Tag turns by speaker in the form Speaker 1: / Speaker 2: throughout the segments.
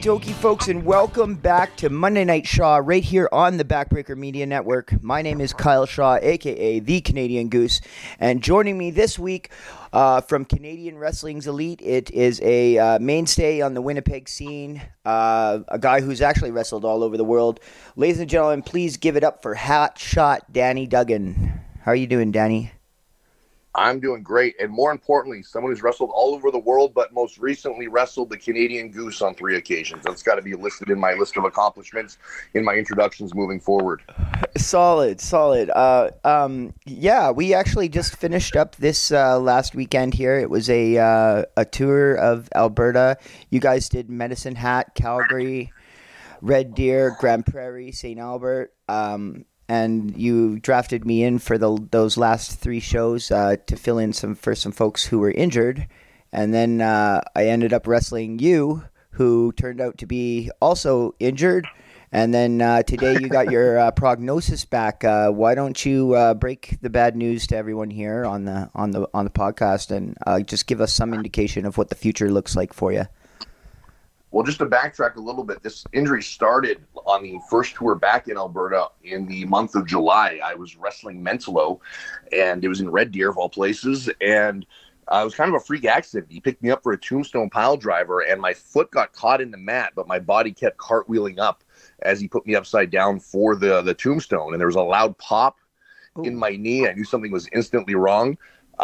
Speaker 1: dokie, folks, and welcome back to Monday Night Shaw right here on the Backbreaker Media Network. My name is Kyle Shaw, a.k.a. The Canadian Goose, and joining me this week from Canadian Wrestling's Elite, it is a mainstay on the Winnipeg scene, a guy who's actually wrestled all over the world. Ladies and gentlemen, please give it up for Hot Shot Danny Duggan. How are you doing, Danny?
Speaker 2: I'm doing great, and more importantly, someone who's wrestled all over the world, but most recently wrestled the Canadian Goose on 3 occasions. That's got to be listed in my list of accomplishments in my introductions moving forward.
Speaker 1: Solid. Yeah, we actually just finished up this last weekend here. It was a tour of Alberta. You guys did Medicine Hat, Calgary, Red Deer, Grand Prairie, St. Albert. And you drafted me in for those last 3 shows to fill in for some folks who were injured. And then I ended up wrestling you, who turned out to be also injured. And then today you got your prognosis back. Why don't you break the bad news to everyone here on the podcast and just give us some indication of what the future looks like for you?
Speaker 2: Well, just to backtrack a little bit, this injury started on the first tour back in Alberta in the month of July. I was wrestling Mentolo, and it was in Red Deer, of all places, and it was kind of a freak accident. He picked me up for a tombstone pile driver, and my foot got caught in the mat, but my body kept cartwheeling up as he put me upside down for the tombstone, and there was a loud pop in my knee. I knew something was instantly wrong.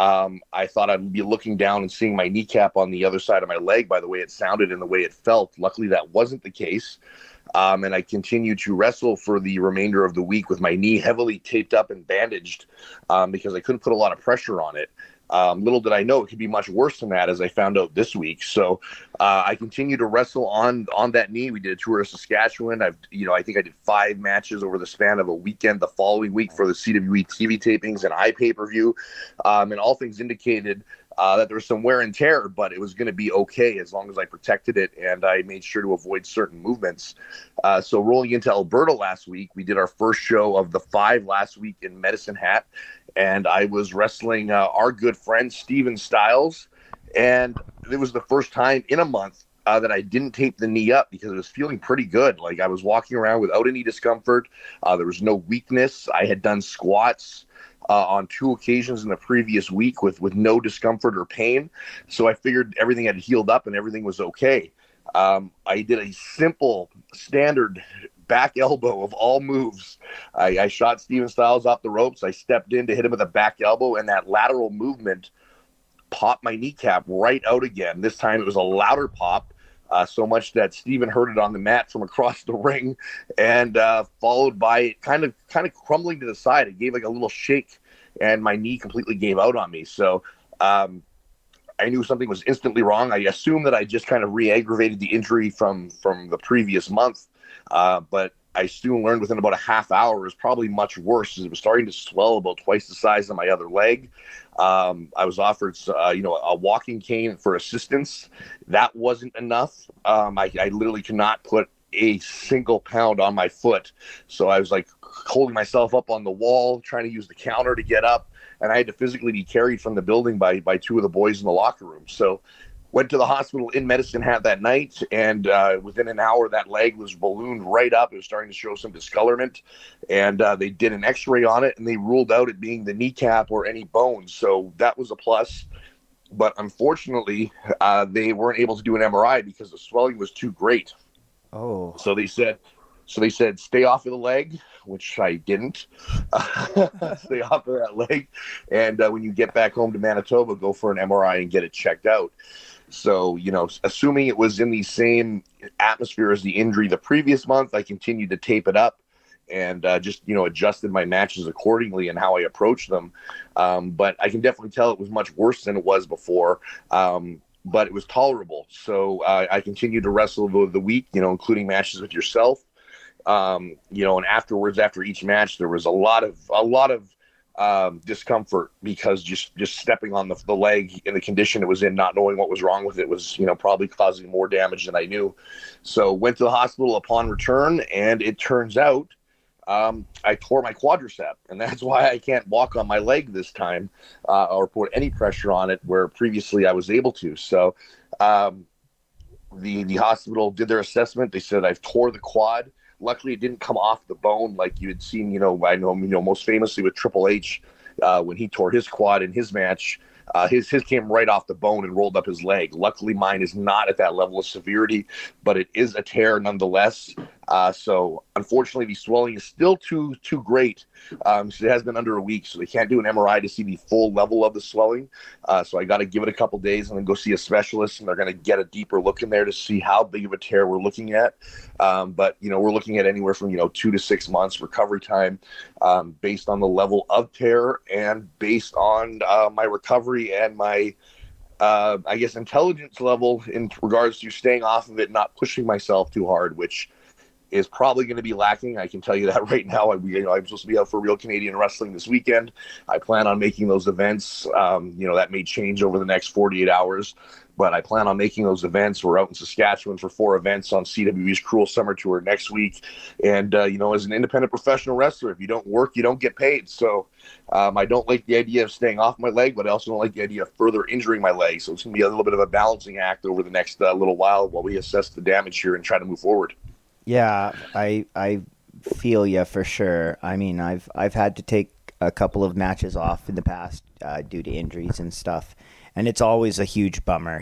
Speaker 2: I thought I'd be looking down and seeing my kneecap on the other side of my leg by the way it sounded and the way it felt. Luckily, that wasn't the case. And I continued to wrestle for the remainder of the week with my knee heavily taped up and bandaged because I couldn't put a lot of pressure on it. Little did I know it could be much worse than that, as I found out this week. So I continued to wrestle on that knee. We did a tour of Saskatchewan. I think I did 5 matches over the span of a weekend the following week for the CWE TV tapings and iPay-per-view. And all things indicated that there was some wear and tear, but it was going to be okay as long as I protected it and I made sure to avoid certain movements. So rolling into Alberta last week, we did our first show of the 5 last week in Medicine Hat, and I was wrestling our good friend Steven Styles, and it was the first time in a month that I didn't tape the knee up because it was feeling pretty good. Like, I was walking around without any discomfort. There was no weakness. I had done squats on 2 occasions in the previous week with no discomfort or pain. So I figured everything had healed up and everything was okay. I did a simple standard back elbow of all moves. I shot Steven Styles off the ropes. I stepped in to hit him with a back elbow, and that lateral movement popped my kneecap right out again. This time it was a louder pop, so much that Steven heard it on the mat from across the ring, and followed by it kind of crumbling to the side. It gave like a little shake, and my knee completely gave out on me. So I knew something was instantly wrong. I assumed that I just kind of re-aggravated the injury from the previous month, but I soon learned within about a half hour it was probably much worse, as it was starting to swell about twice the size of my other leg. I was offered, a walking cane for assistance. That wasn't enough. I literally could not put a single pound on my foot. So I was like holding myself up on the wall, trying to use the counter to get up. And I had to physically be carried from the building by 2 of the boys in the locker room. So went to the hospital in Medicine Hat that night, and within an hour, that leg was ballooned right up. It was starting to show some discolorment, and they did an x-ray on it, and they ruled out it being the kneecap or any bones. So that was a plus. But unfortunately, they weren't able to do an MRI because the swelling was too great.
Speaker 1: Oh.
Speaker 2: So they said, stay off of the leg, which I didn't. Stay off of that leg. And when you get back home to Manitoba, go for an MRI and get it checked out. So, assuming it was in the same atmosphere as the injury the previous month, I continued to tape it up and just adjusted my matches accordingly and how I approached them. But I can definitely tell it was much worse than it was before. But it was tolerable. So I continued to wrestle the week, including matches with yourself. And afterwards, after each match, there was a lot of discomfort because just stepping on the leg in the condition it was in, not knowing what was wrong with it, was probably causing more damage than I knew. So went to the hospital upon return, and it turns out I tore my quadricep, and that's why I can't walk on my leg this time or put any pressure on it where previously I was able to. So The hospital did their assessment. They said I've tore the quad. Luckily, it didn't come off the bone like you had seen. I know most famously with Triple H when he tore his quad in his match. His came right off the bone and rolled up his leg. Luckily, mine is not at that level of severity, but it is a tear nonetheless. So unfortunately, the swelling is still too great. So it has been under a week, so they can't do an MRI to see the full level of the swelling. So I got to give it a couple days and then go see a specialist, and they're going to get a deeper look in there to see how big of a tear we're looking at. But we're looking at anywhere from 2 to 6 months recovery time, based on the level of tear and based on my recovery and my I guess intelligence level in regards to staying off of it, not pushing myself too hard, which is probably going to be lacking. I can tell you that right now. I'm supposed to be out for Real Canadian Wrestling this weekend. I plan on making those events. That may change over the next 48 hours, but I plan on making those events. We're out in Saskatchewan for 4 events on CWE's Cruel Summer Tour next week. And, as an independent professional wrestler, if you don't work, you don't get paid. So I don't like the idea of staying off my leg, but I also don't like the idea of further injuring my leg. So it's going to be a little bit of a balancing act over the next little while we assess the damage here and try to move forward.
Speaker 1: Yeah, I feel you for sure. I mean, I've had to take a couple of matches off in the past due to injuries and stuff, and it's always a huge bummer,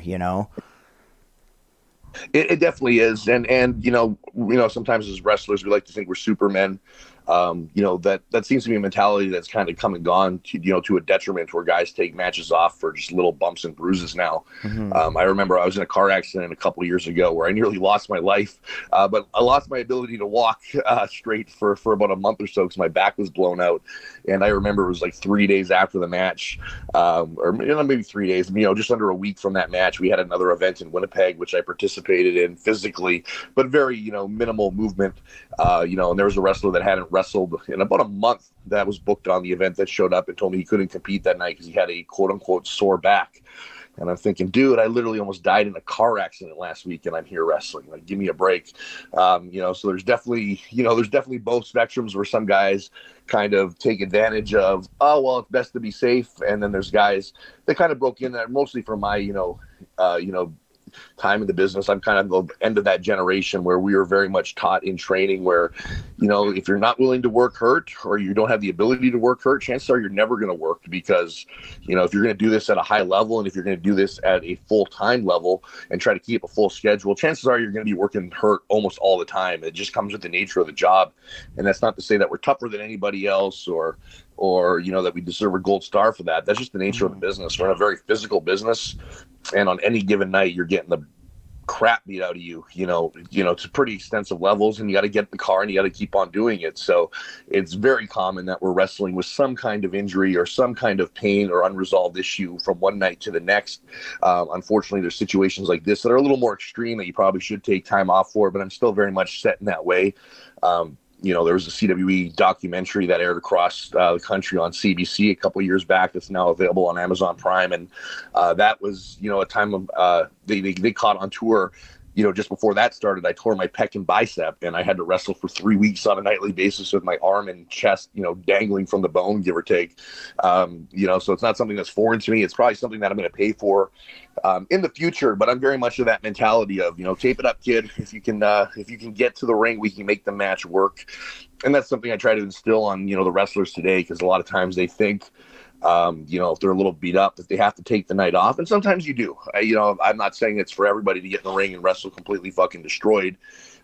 Speaker 2: It definitely is, and sometimes as wrestlers we like to think we're supermen. That seems to be a mentality that's kind of come and gone to a detriment, where guys take matches off for just little bumps and bruises now. I remember I was in a car accident a couple of years ago where I nearly lost my life, but I lost my ability to walk straight for about a month or so because my back was blown out. And I remember it was like 3 days after the match, or maybe 3 days, just under a week from that match, we had another event in Winnipeg, which I participated in physically, but very, minimal movement. And there was a wrestler that hadn't wrestled in about a month that was booked on the event that showed up and told me he couldn't compete that night because he had a quote unquote sore back. And I'm thinking, dude, I literally almost died in a car accident last week and I'm here wrestling. Like, give me a break. So there's definitely both spectrums where some guys kind of take advantage of, oh, well, it's best to be safe. And then there's guys that kind of broke in there mostly for my, time in the business. I'm kind of the end of that generation where we were very much taught in training where, if you're not willing to work hurt or you don't have the ability to work hurt, chances are you're never going to work because, if you're going to do this at a high level and if you're going to do this at a full-time level and try to keep a full schedule, chances are you're going to be working hurt almost all the time. It just comes with the nature of the job. And that's not to say that we're tougher than anybody else or that we deserve a gold star for that. That's just the nature of the business. We're in a very physical business, and on any given night, you're getting the crap beat out of you, to pretty extensive levels, and you got to get in the car and you got to keep on doing it. So it's very common that we're wrestling with some kind of injury or some kind of pain or unresolved issue from one night to the next. Unfortunately, there's situations like this that are a little more extreme that you probably should take time off for, but I'm still very much set in that way. There was a CWE documentary that aired across the country on CBC a couple of years back that's now available on Amazon Prime. And that was, a time of they caught on tour. Just before that started, I tore my pec and bicep, and I had to wrestle for 3 weeks on a nightly basis with my arm and chest, dangling from the bone, give or take. So it's not something that's foreign to me. It's probably something that I'm going to pay for in the future, but I'm very much of that mentality of, tape it up, kid. If you can get to the ring, we can make the match work. And that's something I try to instill on, the wrestlers today, because a lot of times they think, if they're a little beat up, that they have to take the night off. And sometimes you do. I'm not saying it's for everybody to get in the ring and wrestle completely fucking destroyed.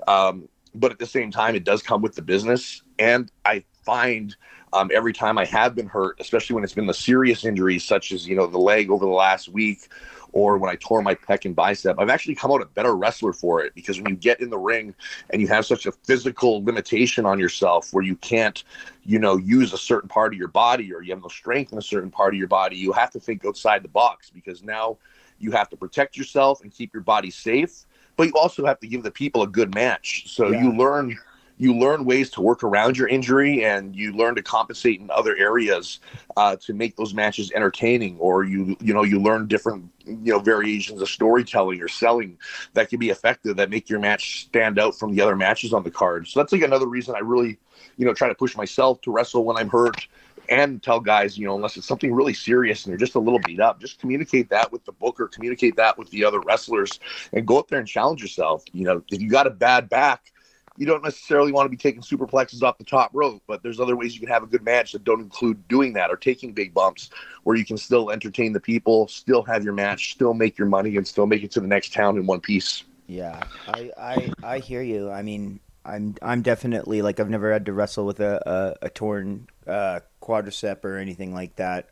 Speaker 2: But at the same time, it does come with the business. And I find every time I have been hurt, especially when it's been the serious injuries, such as, the leg over the last week, or when I tore my pec and bicep, I've actually come out a better wrestler for it, because when you get in the ring and you have such a physical limitation on yourself where you can't, use a certain part of your body, or you have no strength in a certain part of your body, you have to think outside the box, because now you have to protect yourself and keep your body safe, but you also have to give the people a good match. So yeah. You learn ways to work around your injury, and you learn to compensate in other areas to make those matches entertaining, or you learn different variations of storytelling or selling that can be effective, that make your match stand out from the other matches on the card. So that's like another reason I really try to push myself to wrestle when I'm hurt, and tell guys, unless it's something really serious and they're just a little beat up, just communicate that with the booker, communicate that with the other wrestlers, and go up there and challenge yourself. If you got a bad back, you don't necessarily want to be taking superplexes off the top rope, but there's other ways you can have a good match that don't include doing that or taking big bumps, where you can still entertain the people, still have your match, still make your money, and still make it to the next town in one piece.
Speaker 1: Yeah, I hear you. I mean, I'm definitely, like, I've never had to wrestle with a torn quadricep or anything like that.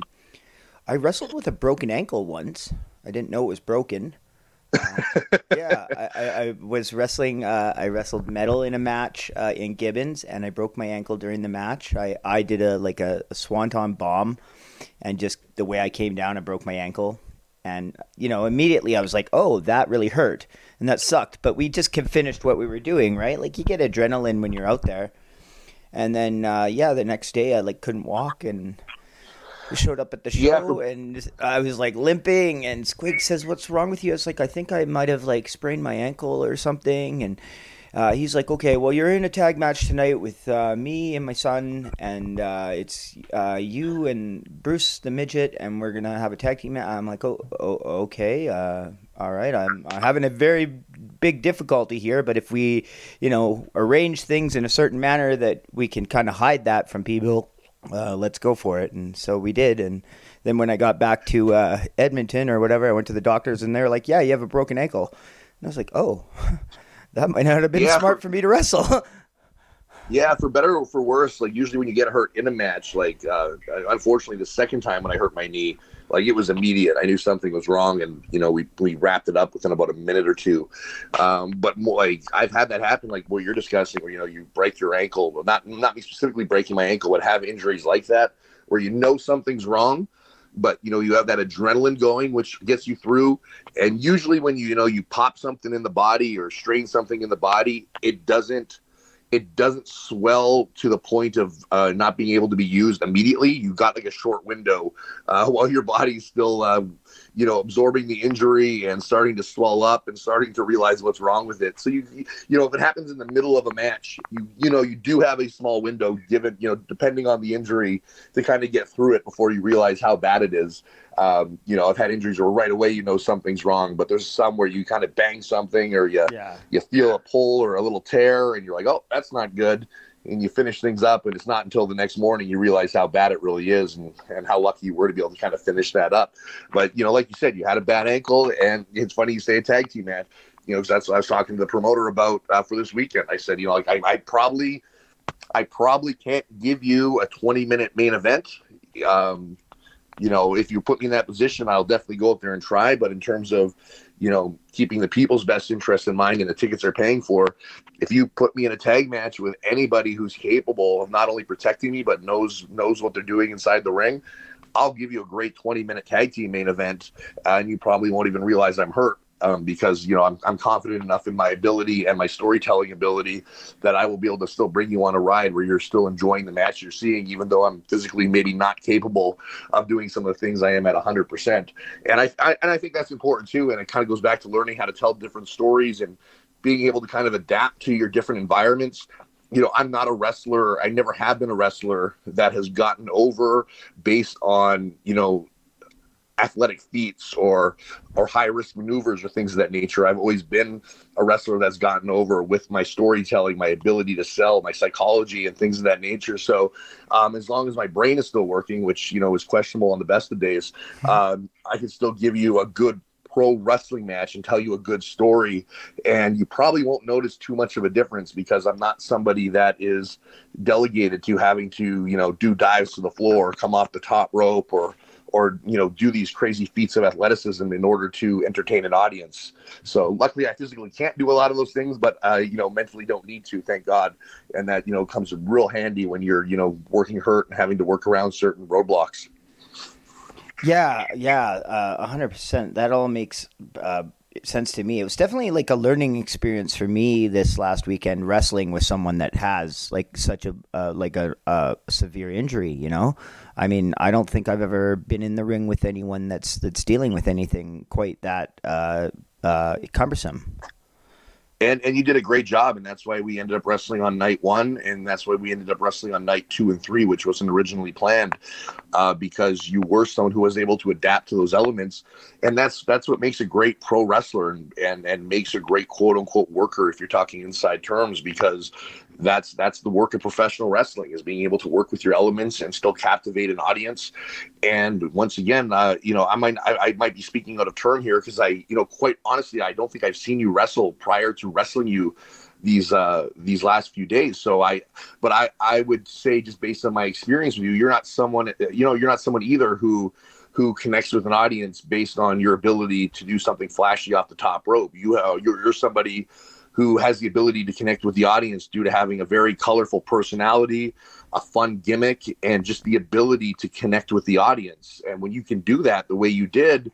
Speaker 1: I wrestled with a broken ankle once. I didn't know it was broken. Yeah, I was wrestling. I wrestled metal in a match in Gibbons, and I broke my ankle during the match. I did a swanton bomb, and just the way I came down, I broke my ankle. And, immediately I was like, oh, that really hurt. And that sucked. But we just finished what we were doing, right? Like, you get adrenaline when you're out there. And then, the next day I, couldn't walk, and we showed up at the show, and I was, limping. And Squig says, what's wrong with you? I was like, I think I might have, sprained my ankle or something. And he's like, okay, well, you're in a tag match tonight with me and my son, and it's you and Bruce the midget, and we're gonna have a tag team match. I'm like, oh okay, all right. I'm having a very big difficulty here, but if we, arrange things in a certain manner that we can kind of hide that from people, let's go for it. And so we did. And then when I got back to Edmonton or whatever, I went to the doctors, and they were like, yeah, you have a broken ankle. And I was like, oh. That might not have been smart for me to wrestle.
Speaker 2: Yeah, for better or for worse, usually when you get hurt in a match, unfortunately the second time when I hurt my knee, it was immediate. I knew something was wrong, and we wrapped it up within about a minute or two. But I've had that happen, what you're discussing, where you break your ankle. Well, not me specifically breaking my ankle, but have injuries like that where something's wrong. But you have that adrenaline going, which gets you through. And usually when you pop something in the body or strain something in the body, it doesn't swell to the point of not being able to be used immediately. You've got a short window while your body's still absorbing the injury and starting to swell up and starting to realize what's wrong with it. So if it happens in the middle of a match, you do have a small window given, depending on the injury, to kind of get through it before you realize how bad it is. I've had injuries where right away something's wrong, but there's some where you kind of bang something, or you feel a pull or a little tear, and you're like, oh, that's not good. And you finish things up, and it's not until the next morning you realize how bad it really is, and how lucky you were to be able to kind of finish that up. But, like you said, you had a bad ankle, and it's funny you say a tag team match, because that's what I was talking to the promoter about for this weekend. I said, I probably can't give you a 20-minute main event. If you put me in that position, I'll definitely go up there and try. But in terms of, keeping the people's best interest in mind and the tickets they're paying for, if you put me in a tag match with anybody who's capable of not only protecting me, but knows what they're doing inside the ring, I'll give you a great 20-minute tag team main event, and you probably won't even realize I'm hurt. Because I'm confident enough in my ability and my storytelling ability that I will be able to still bring you on a ride where you're still enjoying the match you're seeing, even though I'm physically maybe not capable of doing some of the things I am at 100%. And I think that's important too. And it kind of goes back to learning how to tell different stories and being able to kind of adapt to your different environments. I'm not a wrestler. I never have been a wrestler that has gotten over based on, athletic feats or high risk maneuvers or things of that nature. I've always been a wrestler that's gotten over with my storytelling, my ability to sell, my psychology, and things of that nature. So as long as my brain is still working, which is questionable on the best of days, I can still give you a good pro wrestling match and tell you a good story, and you probably won't notice too much of a difference, because I'm not somebody that is delegated to having to do dives to the floor, come off the top rope, or do these crazy feats of athleticism in order to entertain an audience. So luckily I physically can't do a lot of those things, but mentally don't need to, thank God. And that comes real handy when you're working hurt and having to work around certain roadblocks.
Speaker 1: Yeah, 100%. That all makes sense to me. It was definitely a learning experience for me this last weekend, wrestling with someone that has such a severe injury. I mean, I don't think I've ever been in the ring with anyone that's dealing with anything quite that cumbersome.
Speaker 2: And you did a great job, and that's why we ended up wrestling on night 1, and that's why we ended up wrestling on night 2 and 3, which wasn't originally planned, because you were someone who was able to adapt to those elements, and that's what makes a great pro wrestler and makes a great quote unquote worker, if you're talking inside terms, because that's the work of professional wrestling, is being able to work with your elements and still captivate an audience. And once again, I might be speaking out of turn here, because quite honestly, I don't think I've seen you wrestle prior to wrestling you these last few days. So I would say, just based on my experience with you, you're not someone either who connects with an audience based on your ability to do something flashy off the top rope. You're somebody who has the ability to connect with the audience due to having a very colorful personality, a fun gimmick, and just the ability to connect with the audience. And when you can do that the way you did,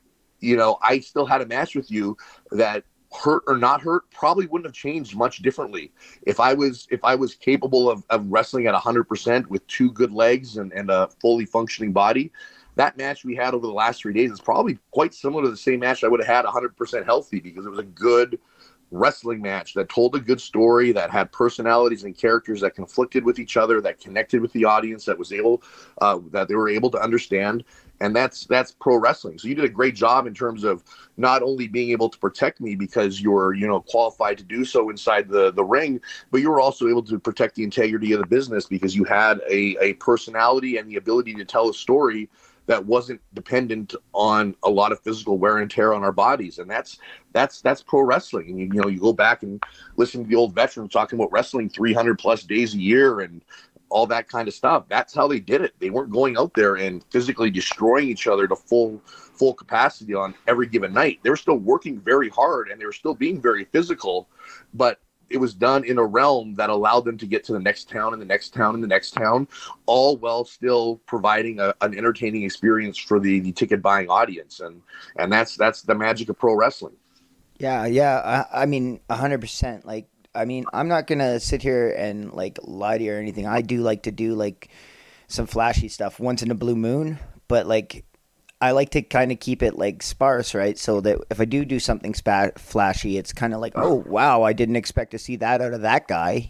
Speaker 2: I still had a match with you that, hurt or not hurt, probably wouldn't have changed much differently. If I was capable of wrestling at 100% with 2 good legs and a fully functioning body, that match we had over the last 3 days is probably quite similar to the same match I would have had 100% healthy, because it was a good wrestling match that told a good story, that had personalities and characters that conflicted with each other, that connected with the audience, that they were able to understand. And that's pro wrestling. So you did a great job in terms of not only being able to protect me because you're, qualified to do so inside the ring, but you were also able to protect the integrity of the business, because you had a personality and the ability to tell a story that wasn't dependent on a lot of physical wear and tear on our bodies. And that's pro wrestling. And you go back and listen to the old veterans talking about wrestling 300 plus days a year and all that kind of stuff. That's how they did it. They weren't going out there and physically destroying each other to full capacity on every given night. They were still working very hard, and they were still being very physical, but it was done in a realm that allowed them to get to the next town and the next town and the next town, all while still providing an entertaining experience for the ticket buying audience. And that's the magic of pro wrestling.
Speaker 1: Yeah. I mean, 100%. Like, I mean, I'm not going to sit here and lie to you or anything. I do like to do some flashy stuff once in a blue moon, but I like to kind of keep it sparse, right? So that if I do something flashy, it's kind of oh wow, I didn't expect to see that out of that guy,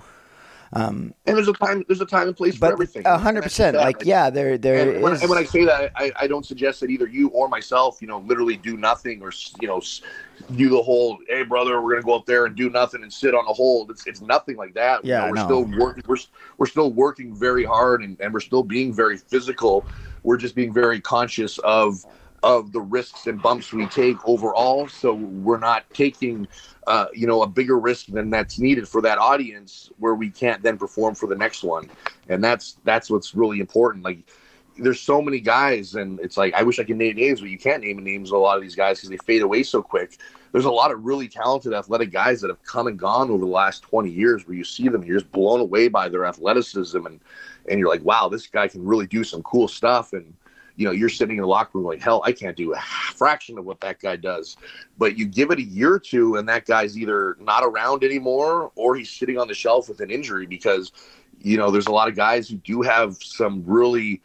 Speaker 2: And there's a time and place for everything.
Speaker 1: 100%. There is.
Speaker 2: And when I say that, I don't suggest that either you or myself, literally do nothing, or do the whole, hey brother, we're gonna go up there and do nothing and sit on a hold. It's nothing like that.
Speaker 1: Yeah,
Speaker 2: we're still working. We're still working very hard, and we're still being very physical. We're just being very conscious of the risks and bumps we take overall. So we're not taking, a bigger risk than that's needed for that audience, where we can't then perform for the next one. And that's what's really important. There's so many guys, and it's I wish I could name names, but you can't name names of a lot of these guys because they fade away so quick. There's a lot of really talented athletic guys that have come and gone over the last 20 years, where you see them, you're just blown away by their athleticism, and you're like, wow, this guy can really do some cool stuff. And you're sitting in the locker room like, hell, I can't do a fraction of what that guy does. But you give it a year or two, and that guy's either not around anymore, or he's sitting on the shelf with an injury, because there's a lot of guys who do have some really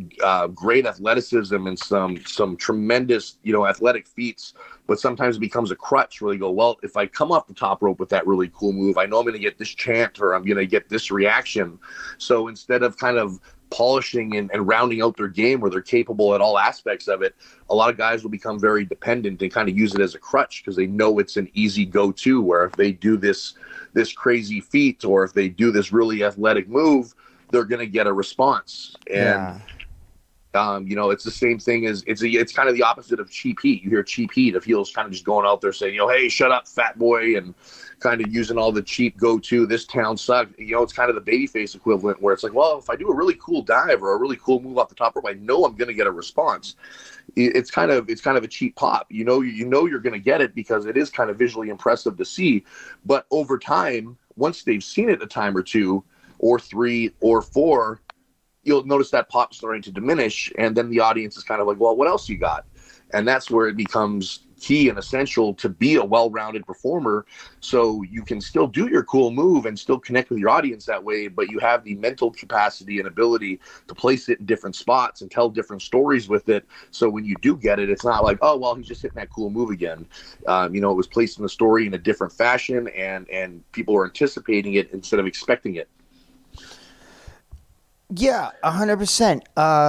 Speaker 2: great athleticism and some tremendous athletic feats, but sometimes it becomes a crutch where they go, well, if I come off the top rope with that really cool move, I know I'm going to get this chant, or I'm going to get this reaction. So instead of kind of polishing and rounding out their game where they're capable at all aspects of it, a lot of guys will become very dependent and kind of use it as a crutch, because they know it's an easy go-to, where if they do this crazy feat, or if they do this really athletic move, they're going to get a response. And it's the same thing as it's kind of the opposite of cheap heat. You hear cheap heat of heels kind of just going out there saying, hey, shut up, fat boy, and kind of using all the cheap go-to, this town sucks. It's kind of the babyface equivalent, where it's well, if I do a really cool dive or a really cool move off the top rope, I know I'm going to get a response. It's kind of a cheap pop. You're going to get it because it is kind of visually impressive to see. But over time, once they've seen it a time or two or three or four, you'll notice that pop starting to diminish, and then the audience is kind of well, what else you got? And that's where it becomes key and essential to be a well-rounded performer. So you can still do your cool move and still connect with your audience that way, but you have the mental capacity and ability to place it in different spots and tell different stories with it. So when you do get it, it's not like, oh, well, he's just hitting that cool move again. It was placed in the story in a different fashion, and people are anticipating it instead of expecting it.
Speaker 1: Yeah, 100%.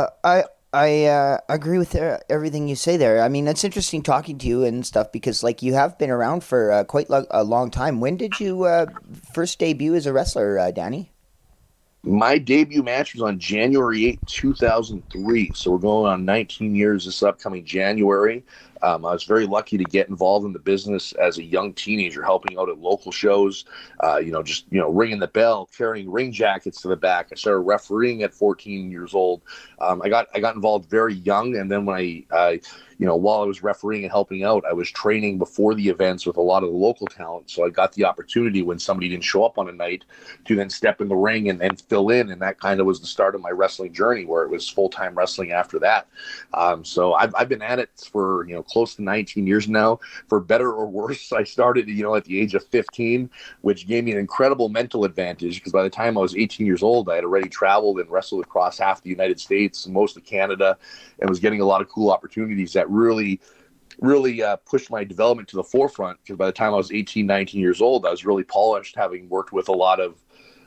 Speaker 1: I agree with everything you say there. I mean, it's interesting talking to you and stuff because, like, you have been around for quite a long time. When did you first debut as a wrestler, Danny?
Speaker 2: My debut match was on January 8th, 2003. So we're going on 19 years this upcoming January. I was very lucky to get involved in the business as a young teenager, helping out at local shows, ringing the bell, carrying ring jackets to the back. I started refereeing at 14 years old. I got involved very young, and then when while I was refereeing and helping out, I was training before the events with a lot of the local talent. So I got the opportunity when somebody didn't show up on a night to then step in the ring and fill in. And that kind of was the start of my wrestling journey, where it was full-time wrestling after that. So I've been at it for, close to 19 years now. For better or worse, I started, at the age of 15, which gave me an incredible mental advantage because by the time I was 18 years old, I had already traveled and wrestled across half the United States, most of Canada, and was getting a lot of cool opportunities that really pushed my development to the forefront, because by the time I was 18, 19 years old, I was really polished, having worked with a lot of,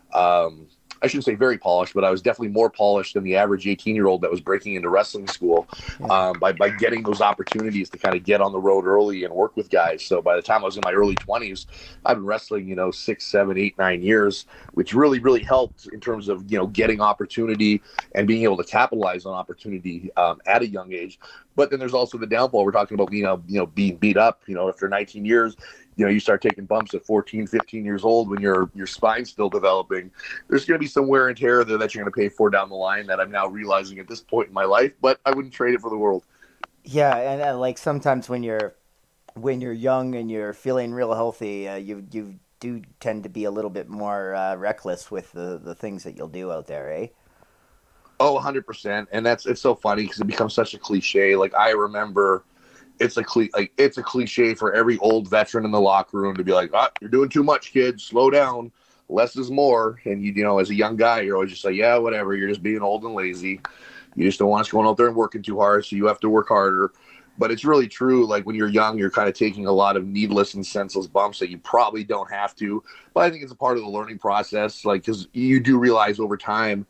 Speaker 2: I shouldn't say very polished, but I was definitely more polished than the average 18-year-old that was breaking into wrestling school by getting those opportunities to kind of get on the road early and work with guys. So by the time I was in my early 20s, I've been wrestling, 6, 7, 8, 9 years, which really, really helped in terms of, getting opportunity and being able to capitalize on opportunity at a young age. But then there's also the downfall. We're talking about, being beat up, after 19 years. You start taking bumps at 14, 15 years old when your spine's still developing. There's going to be some wear and tear there that you're going to pay for down the line that I'm now realizing at this point in my life, but I wouldn't trade it for the world.
Speaker 1: Yeah, and like sometimes when you're young and you're feeling real healthy, you do tend to be a little bit more reckless with the things that you'll do out there, eh?
Speaker 2: Oh, 100%. And it's so funny because it becomes such a cliche. Like, I remember it's a cliche for every old veteran in the locker room to be like, you're doing too much, kid. Slow down. Less is more. And as a young guy, you're always just like, yeah, whatever. You're just being old and lazy. You just don't want us going out there and working too hard, so you have to work harder. But it's really true. Like, when you're young, you're kind of taking a lot of needless and senseless bumps that you probably don't have to. But I think it's a part of the learning process. Like, because you do realize over time,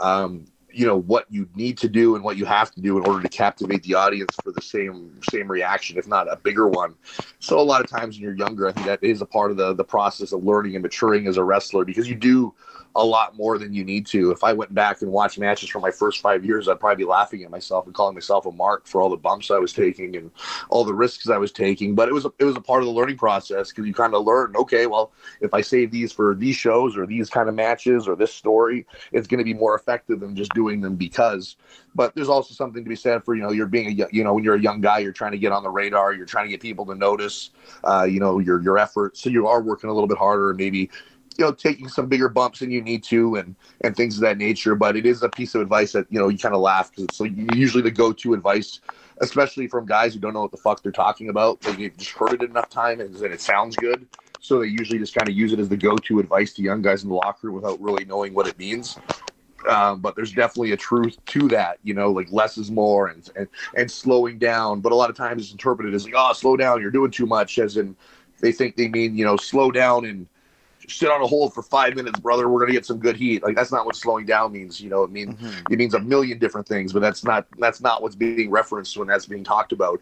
Speaker 2: what you need to do and what you have to do in order to captivate the audience for the same reaction, if not a bigger one. So a lot of times when you're younger, I think that is a part of the process of learning and maturing as a wrestler, because you do a lot more than you need to. If I went back and watched matches from my first 5 years, I'd probably be laughing at myself and calling myself a mark for all the bumps I was taking and all the risks I was taking. But it was a part of the learning process, because you kind of learn, okay, well, if I save these for these shows or these kind of matches or this story, it's going to be more effective than just doing them because. But there's also something to be said for, you're being when you're a young guy, you're trying to get on the radar, you're trying to get people to notice, your effort. So you are working a little bit harder and maybe, taking some bigger bumps than you need to and things of that nature. But it is a piece of advice that, you kind of laugh, because it's like usually the go-to advice, especially from guys who don't know what the fuck they're talking about. They've just heard it enough time and it sounds good. So they usually just kind of use it as the go-to advice to young guys in the locker room without really knowing what it means. But there's definitely a truth to that, like less is more and slowing down. But a lot of times it's interpreted as like, slow down, you're doing too much, as in they think they mean, slow down and sit on a hold for 5 minutes, brother. We're gonna get some good heat. Like, that's not what slowing down means. It means a million different things, but that's not what's being referenced when that's being talked about.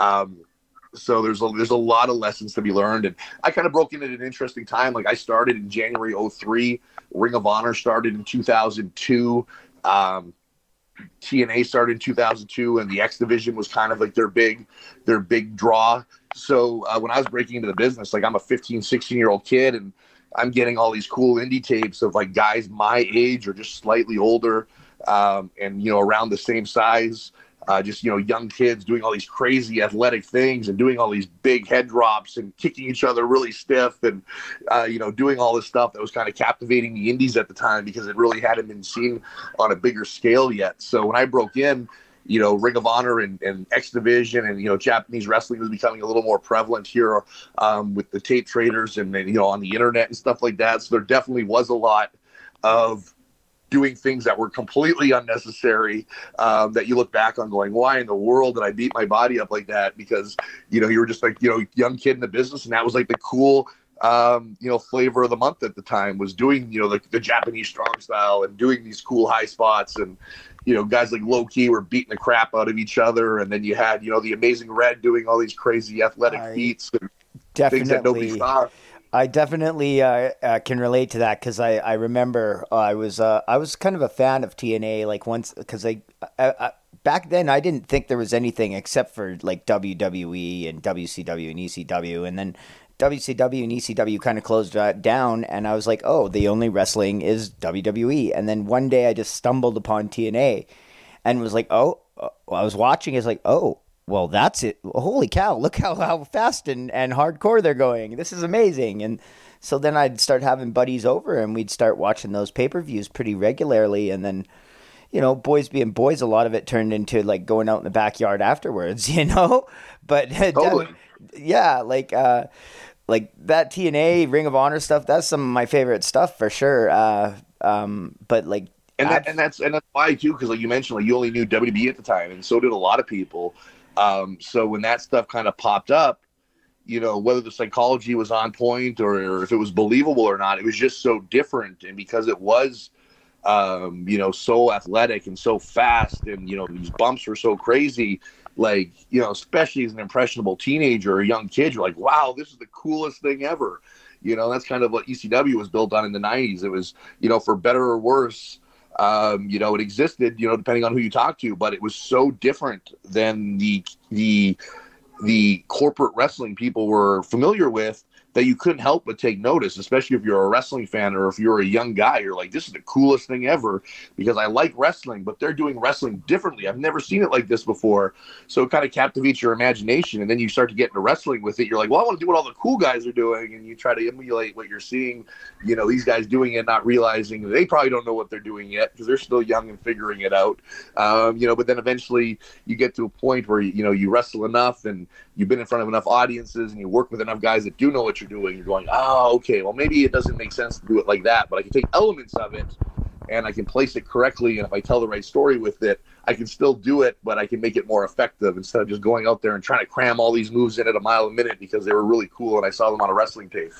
Speaker 2: So there's a lot of lessons to be learned, and I kind of broke in at an interesting time. Like, I started in January 2003. Ring of Honor started in 2002. TNA started in 2002, and the X Division was kind of like their big draw. So when I was breaking into the business, like, I'm a 15, 16-year-old kid, and I'm getting all these cool indie tapes of like guys my age or just slightly older, and around the same size, just young kids doing all these crazy athletic things and doing all these big head drops and kicking each other really stiff and doing all this stuff that was kind of captivating the indies at the time, because it really hadn't been seen on a bigger scale yet. So when I broke in, Ring of Honor and X Division and, Japanese wrestling was becoming a little more prevalent here with the tape traders and on the internet and stuff like that. So there definitely was a lot of doing things that were completely unnecessary that you look back on going, why in the world did I beat my body up like that? Because, you were just like, young kid in the business, and that was like the cool flavor of the month at the time was doing, the Japanese strong style and doing these cool high spots. And, guys like Low Ki were beating the crap out of each other. And then you had, the Amazing Red doing all these crazy athletic feats and things that nobody saw.
Speaker 1: I definitely can relate to that because I remember I was kind of a fan of TNA like once because I back then I didn't think there was anything except for like WWE and WCW and ECW, and then WCW and ECW kind of closed down, and I was like, oh, the only wrestling is WWE. And then one day I just stumbled upon TNA and was like, I was watching, it's like, oh, well, that's it. Holy cow, look how fast and hardcore they're going. This is amazing. And so then I'd start having buddies over and we'd start watching those pay-per-views pretty regularly. And then, boys being boys, a lot of it turned into like going out in the backyard afterwards, But
Speaker 2: totally.
Speaker 1: Yeah, like that TNA Ring of Honor stuff, that's some of my favorite stuff for sure. But like,
Speaker 2: and that's why too, because like you mentioned, like you only knew WB at the time, and so did a lot of people. So when that stuff kind of popped up, whether the psychology was on point or if it was believable or not, it was just so different. And because it was, so athletic and so fast, and these bumps were so crazy. Like, especially as an impressionable teenager or a young kid, you're like, wow, this is the coolest thing ever. That's kind of what ECW was built on in the 90s. It was, for better or worse, it existed, depending on who you talk to, but it was so different than the corporate wrestling people were familiar with that you couldn't help but take notice, especially if you're a wrestling fan or if you're a young guy. You're like, this is the coolest thing ever because I like wrestling, but they're doing wrestling differently. I've never seen it like this before. So it kind of captivates your imagination, and then you start to get into wrestling with it. You're like, well, I want to do what all the cool guys are doing, and you try to emulate what you're seeing, these guys doing it, not realizing they probably don't know what they're doing yet because they're still young and figuring it out. But then eventually you get to a point where, you wrestle enough and you've been in front of enough audiences and you work with enough guys that do know what you're doing. You're going, oh, okay, well, maybe it doesn't make sense to do it like that, but I can take elements of it and I can place it correctly. And if I tell the right story with it, I can still do it, but I can make it more effective instead of just going out there and trying to cram all these moves in at a mile a minute because they were really cool and I saw them on a wrestling tape.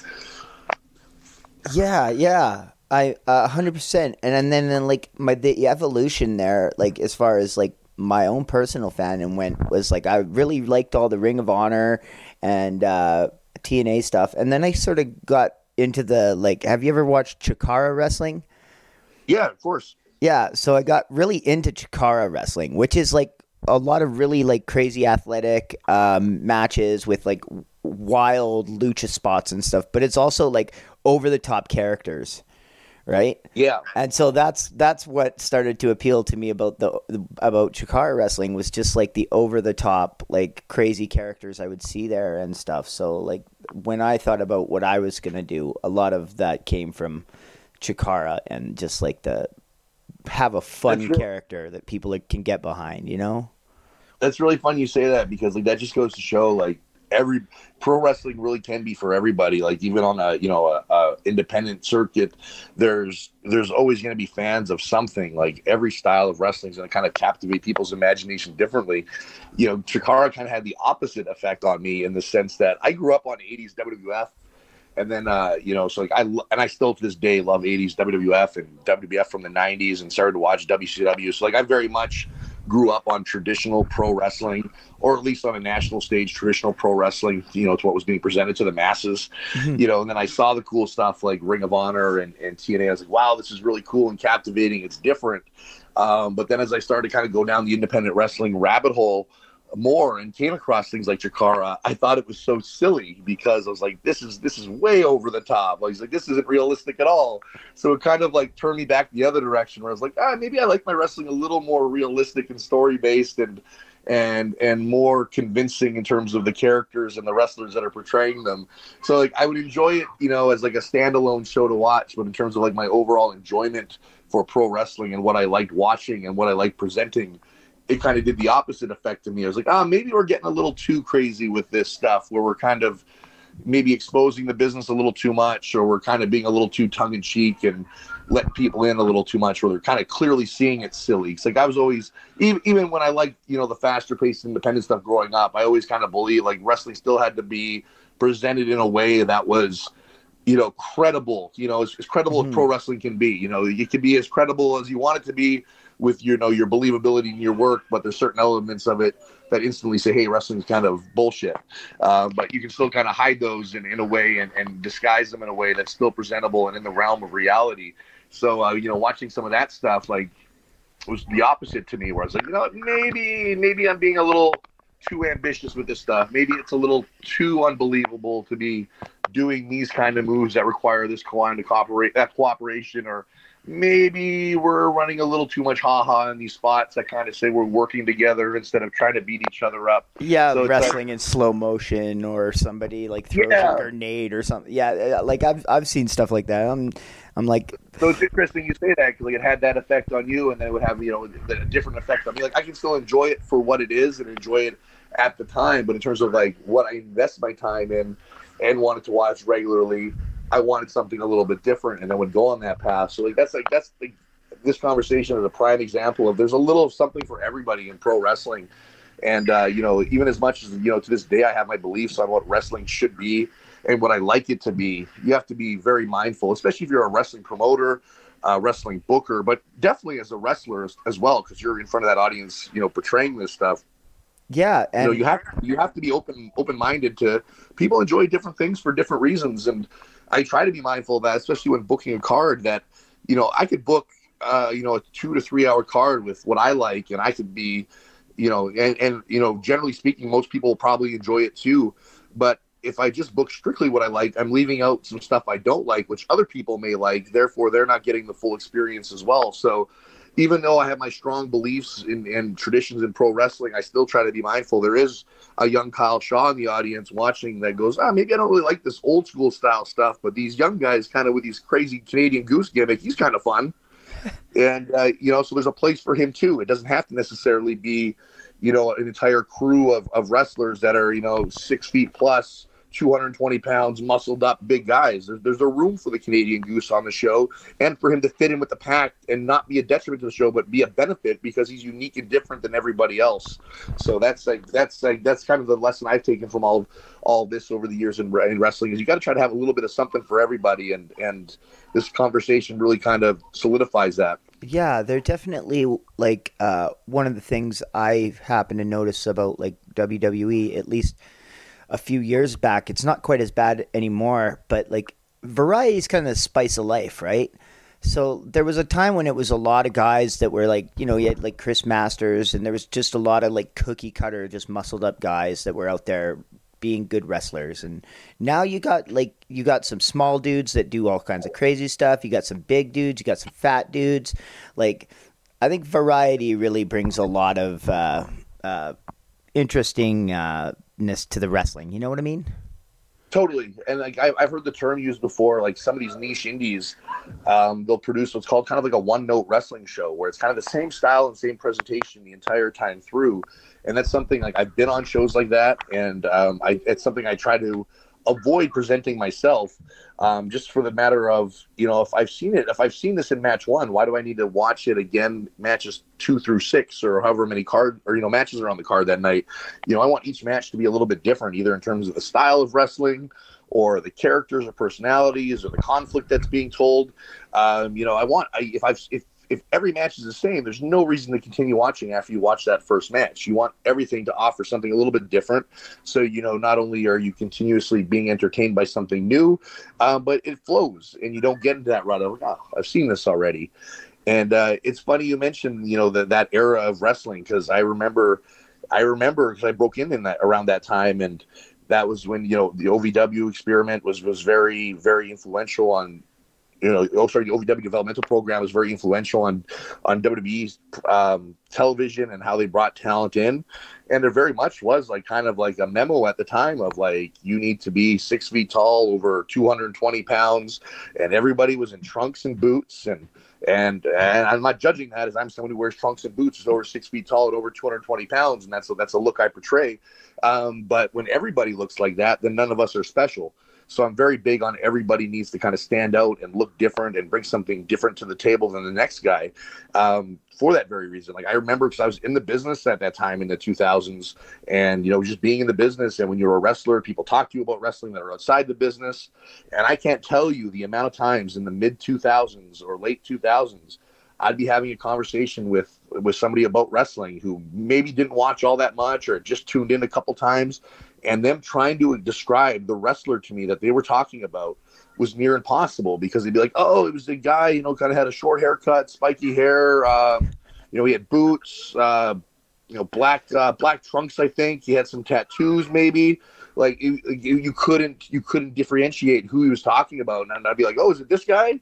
Speaker 1: Yeah. I 100%. And then like the evolution there, like as far as like my own personal fan and was like I really liked all the Ring of Honor and TNA stuff, and then I sort of got into the like. Have you ever watched Chikara wrestling?
Speaker 2: Yeah, of course.
Speaker 1: Yeah, so I got really into Chikara wrestling, which is like a lot of really like crazy athletic matches with like wild lucha spots and stuff, but it's also like over the top characters. Right.
Speaker 2: Yeah.
Speaker 1: And so that's what started to appeal to me about Chikara wrestling was just like the over the top, like crazy characters I would see there and stuff. So like when I thought about what I was going to do, a lot of that came from Chikara and just like have a fun character that people can get behind,
Speaker 2: That's really fun you say that because like that just goes to show like every pro wrestling really can be for everybody. Like even on a independent circuit, there's always going to be fans of something. Like every style of wrestling is going to kind of captivate people's imagination differently. Chikara kind of had the opposite effect on me in the sense that I grew up on 80s WWF. And then, so like I still to this day love 80s WWF and WWF from the 90s and started to watch WCW. So like I very much grew up on traditional pro wrestling, or at least on a national stage, traditional pro wrestling, to what was being presented to the masses, and then I saw the cool stuff like Ring of Honor and TNA. I was like, wow, this is really cool and captivating. It's different. But then as I started to kind of go down the independent wrestling rabbit hole more and came across things like Chikara, I thought it was so silly because I was like, this is way over the top. I was like, this isn't realistic at all. So it kind of like turned me back the other direction where I was like, maybe I like my wrestling a little more realistic and story based and more convincing in terms of the characters and the wrestlers that are portraying them. So like I would enjoy it, as like a standalone show to watch, but in terms of like my overall enjoyment for pro wrestling and what I liked watching and what I liked presenting, it kind of did the opposite effect to me. I was like, maybe we're getting a little too crazy with this stuff, where we're kind of maybe exposing the business a little too much, or we're kind of being a little too tongue in cheek and letting people in a little too much, where they're kind of clearly seeing it silly. It's like, I was always, even when I liked, the faster paced independent stuff growing up, I always kind of believed like wrestling still had to be presented in a way that was, credible, as credible as pro wrestling can be. It can be as credible as you want it to be with your believability in your work, but there's certain elements of it that instantly say, hey, wrestling's kind of bullshit. But you can still kind of hide those in a way and disguise them in a way that's still presentable and in the realm of reality. So, watching some of that stuff, like, was the opposite to me, where I was like, maybe I'm being a little too ambitious with this stuff. Maybe it's a little too unbelievable to be doing these kind of moves that require this kind of cooperation, or maybe we're running a little too much ha-ha in these spots that kind of say we're working together instead of trying to beat each other up.
Speaker 1: Yeah, so wrestling in slow motion, or somebody like throws a grenade or something. Yeah, like I've seen stuff like that. I'm like,
Speaker 2: so it's interesting you say that, because like, it had that effect on you, and then it would have a different effect on me. Like, I can still enjoy it for what it is and enjoy it at the time, but in terms of like what I invest my time in and wanted to watch regularly, I wanted something a little bit different, and I would go on that path. So that's this conversation is a prime example of there's a little of something for everybody in pro wrestling. And even as much as to this day I have my beliefs on what wrestling should be and what I like it to be, you have to be very mindful, especially if you're a wrestling promoter, wrestling booker, but definitely as a wrestler as well, because you're in front of that audience, portraying this stuff.
Speaker 1: Yeah, and
Speaker 2: you have to be open-minded to people enjoy different things for different reasons, and I try to be mindful of that, especially when booking a card. That I could book a 2 to 3 hour card with what I like, and I could be and generally speaking, most people will probably enjoy it too. But if I just book strictly what I like, I'm leaving out some stuff I don't like, which other people may like. Therefore, they're not getting the full experience as well. So, even though I have my strong beliefs and traditions in pro wrestling, I still try to be mindful. There is a young Kyle Shaw in the audience watching that goes, maybe I don't really like this old school style stuff, but these young guys kind of with these crazy Canadian Goose gimmick, he's kind of fun. And, so there's a place for him too. It doesn't have to necessarily be, an entire crew of wrestlers that are, 6 feet plus, 220 pounds, muscled up, big guys. There's a room for the Canadian Goose on the show, and for him to fit in with the pack and not be a detriment to the show, but be a benefit because he's unique and different than everybody else. So that's kind of the lesson I've taken from all this over the years in wrestling, is you got to try to have a little bit of something for everybody, and this conversation really kind of solidifies that.
Speaker 1: Yeah, they're definitely like one of the things I happen to notice about like WWE, at least a few years back. It's not quite as bad anymore, but like variety is kind of the spice of life, right? So there was a time when it was a lot of guys that were like, you had like Chris Masters, and there was just a lot of like cookie cutter, just muscled up guys that were out there being good wrestlers. And now you got some small dudes that do all kinds of crazy stuff. You got some big dudes, you got some fat dudes. Like, I think variety really brings a lot of interestingness to the wrestling. You know what I mean?
Speaker 2: Totally. And like I've heard the term used before, like some of these niche indies, they'll produce what's called kind of like a one-note wrestling show, where it's kind of the same style and same presentation the entire time through. And that's something, like, I've been on shows like that, and it's something I try to avoid presenting myself, just for the matter of, if I've seen this in match 1, why do I need to watch it again, matches 2 through 6, or however many matches are on the card that night? I want each match to be a little bit different, either in terms of the style of wrestling, or the characters or personalities, or the conflict that's being told. If every match is the same, there's no reason to continue watching after you watch that first match. You want everything to offer something a little bit different. So, not only are you continuously being entertained by something new, but it flows, and you don't get into that rut of, I've seen this already. And it's funny you mentioned, that era of wrestling, because I remember because I broke in that around that time, and that was when, the OVW experiment was very, very influential on the OVW developmental program was very influential on WWE's television and how they brought talent in. And there very much was like kind of like a memo at the time of like, you need to be 6 feet tall, over 220 pounds, and everybody was in trunks and boots. And I'm not judging that, as I'm someone who wears trunks and boots, is over 6 feet tall and over 220 pounds, and that's a look I portray. But when everybody looks like that, then none of us are special. So I'm very big on everybody needs to kind of stand out and look different and bring something different to the table than the next guy. For that very reason, like I remember, because I was in the business at that time in the 2000s, and just being in the business, and when you're a wrestler, people talk to you about wrestling that are outside the business, and I can't tell you the amount of times in the mid 2000s or late 2000s I'd be having a conversation with somebody about wrestling who maybe didn't watch all that much or just tuned in a couple times, and them trying to describe the wrestler to me that they were talking about was near impossible, because they'd be like, oh, it was the guy, kind of had a short haircut, spiky hair, he had boots, black trunks, I think. He had some tattoos, maybe. Like you couldn't differentiate who he was talking about. And I'd be like, oh, is it this guy?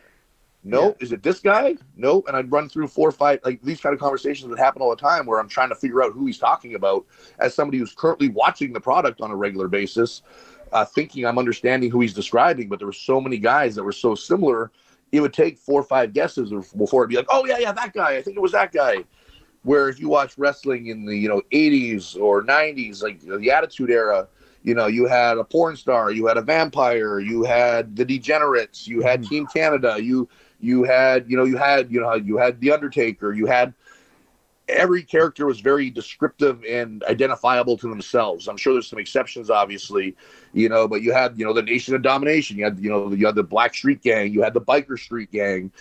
Speaker 2: No. Yeah. Is it this guy? No. And I'd run through 4 or 5, like these kind of conversations that happen all the time, where I'm trying to figure out who he's talking about as somebody who's currently watching the product on a regular basis, thinking I'm understanding who he's describing. But there were so many guys that were so similar, it would take 4 or 5 guesses before it'd be like, oh yeah, that guy. I think it was that guy. Where if you watch wrestling in the 80s or 90s, like the Attitude Era, you had a porn star, you had a vampire, you had the Degenerates, you had Team Canada, you had the Undertaker, you had every character was very descriptive and identifiable to themselves. I'm sure there's some exceptions, obviously, but you had the Nation of Domination, you had the Black Street Gang, you had the Biker Street Gang,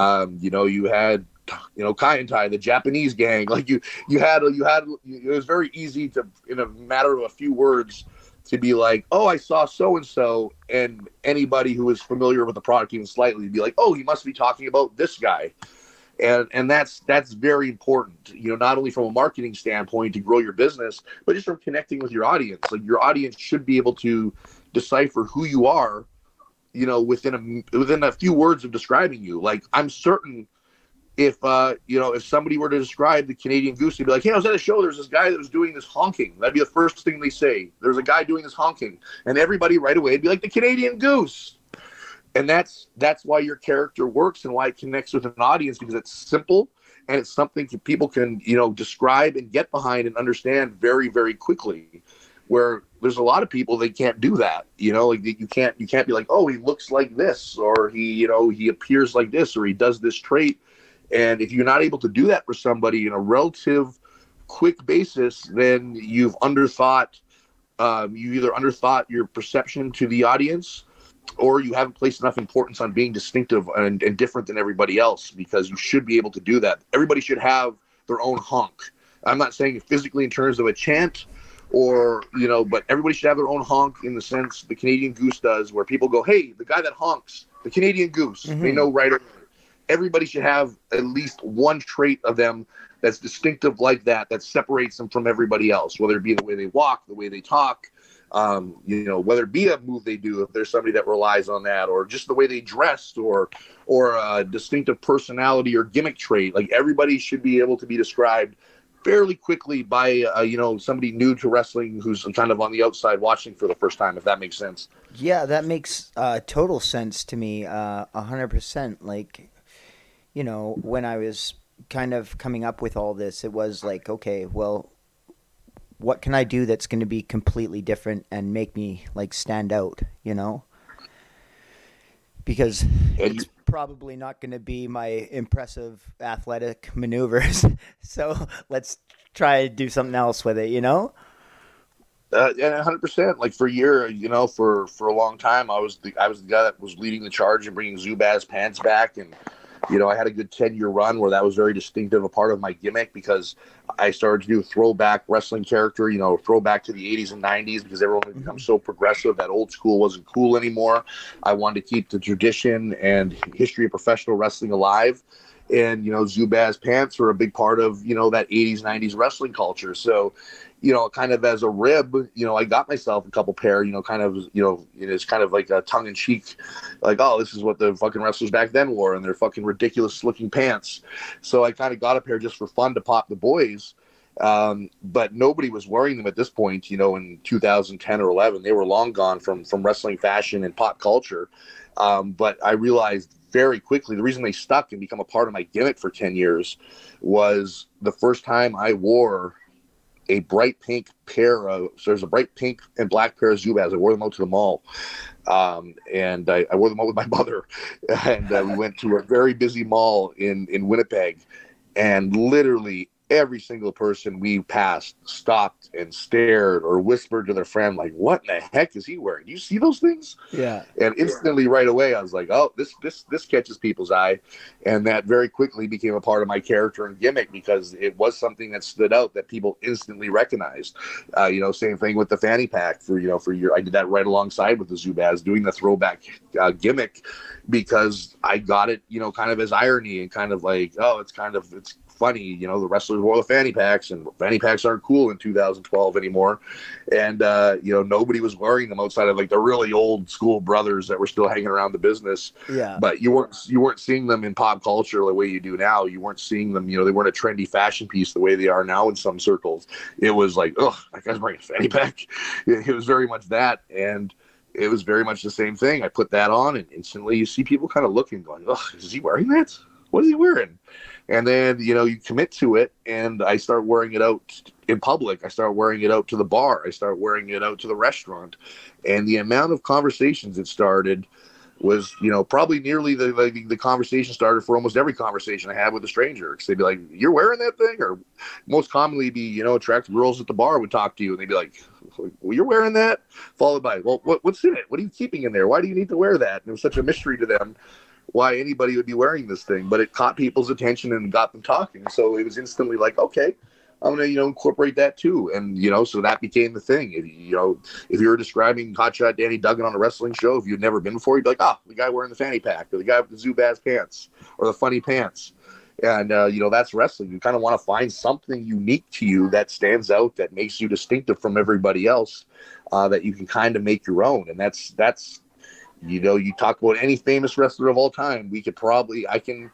Speaker 2: you had Kai and Tai, the Japanese gang. Like you had it was very easy to, in a matter of a few words, to be like, oh, I saw so and so, and anybody who is familiar with the product even slightly be like, oh, he must be talking about this guy. And that's very important, not only from a marketing standpoint to grow your business, but just from connecting with your audience. Like your audience should be able to decipher who you are, within a few words of describing you. Like I'm certain if somebody were to describe the Canadian Goose, they'd be like, hey, I was at a show, there's this guy that was doing this honking. That'd be the first thing they say. There's a guy doing this honking. And everybody right away would be like, the Canadian Goose. And that's why your character works and why it connects with an audience, because it's simple and it's something that people can, describe and get behind and understand very, very quickly. Where there's a lot of people, they can't do that. Like you can't be like, oh, he looks like this, or he appears like this, or he does this trait. And if you're not able to do that for somebody in a relative quick basis, then you've underthought. You either underthought your perception to the audience, or you haven't placed enough importance on being distinctive and different than everybody else, because you should be able to do that. Everybody should have their own honk. I'm not saying physically in terms of a chant, but everybody should have their own honk in the sense the Canadian Goose does, where people go, hey, the guy that honks, the Canadian Goose. Mm-hmm. They know right away. Everybody should have at least one trait of them that's distinctive like that separates them from everybody else, whether it be the way they walk, the way they talk, whether it be a move they do, if there's somebody that relies on that, or just the way they dressed, or a distinctive personality or gimmick trait. Like everybody should be able to be described fairly quickly by, somebody new to wrestling who's kind of on the outside watching for the first time, if that makes sense.
Speaker 1: Yeah, that makes total sense to me, 100%. Like, when I was kind of coming up with all this, it was like, okay, well, what can I do that's going to be completely different and make me like stand out, Because it's probably not going to be my impressive athletic maneuvers. So let's try to do something else with it,
Speaker 2: And 100%. Like for a year, for a long time, I was the guy that was leading the charge and bringing Zubaz pants back, and I had a good 10-year run where that was very distinctive, a part of my gimmick, because I started to do throwback wrestling character, throwback to the 80s and 90s, because everyone had become so progressive that old school wasn't cool anymore. I wanted to keep the tradition and history of professional wrestling alive. And, Zubaz pants were a big part of, that 80s, 90s wrestling culture. So, kind of as a rib, I got myself a couple pair, kind of, it's kind of like a tongue in cheek, like, oh, this is what the fucking wrestlers back then wore, and they're fucking ridiculous looking pants. So I kind of got a pair just for fun to pop the boys. But nobody was wearing them at this point, in 2010 or 11. They were long gone from wrestling fashion and pop culture. But I realized very quickly the reason they stuck and become a part of my gimmick for 10 years was the first time I wore a bright pink pair of, so there's a bright pink and black pair of Zubaz. I wore them out to the mall. And I wore them out with my mother. And we went to a very busy mall in Winnipeg. And literally every single person we passed stopped and stared or whispered to their friend, like, what in the heck is he wearing? Do you see those things?
Speaker 1: Yeah.
Speaker 2: And instantly right away, I was like, oh, this catches people's eye. And that very quickly became a part of my character and gimmick because it was something that stood out that people instantly recognized. Same thing with the fanny pack for your, I did that right alongside with the Zubaz, doing the throwback gimmick because I got it, kind of as irony and kind of like, oh, it's funny, the wrestlers wore the fanny packs, and fanny packs aren't cool in 2012 anymore. And nobody was wearing them outside of like the really old school brothers that were still hanging around the business.
Speaker 1: Yeah.
Speaker 2: But you weren't seeing them in pop culture the way you do now. You weren't seeing them, they weren't a trendy fashion piece the way they are now in some circles. It was like, oh, that guy's wearing a fanny pack. It was very much that, and it was very much the same thing. I put that on, and instantly you see people kind of looking, going, oh, is he wearing that? What is he wearing? And then, you commit to it, and I start wearing it out in public. I start wearing it out to the bar. I start wearing it out to the restaurant. And the amount of conversations it started was, probably nearly the conversation started for almost every conversation I had with a stranger. Because they'd be like, you're wearing that thing? Or most commonly be, attractive girls at the bar would talk to you, and they'd be like, well, you're wearing that? Followed by, well, what's in it? What are you keeping in there? Why do you need to wear that? And it was such a mystery to them why anybody would be wearing this thing, but it caught people's attention and got them talking. So it was instantly like, okay, I'm going to, incorporate that too. And, so that became the thing. If you were describing Hotshot Danny Duggan on a wrestling show, if you'd never been before, you'd be like, oh, the guy wearing the fanny pack, or the guy with the Zubaz pants, or the funny pants. And, that's wrestling. You kind of want to find something unique to you that stands out, that makes you distinctive from everybody else, that you can kind of make your own. And that's, you talk about any famous wrestler of all time, you could probably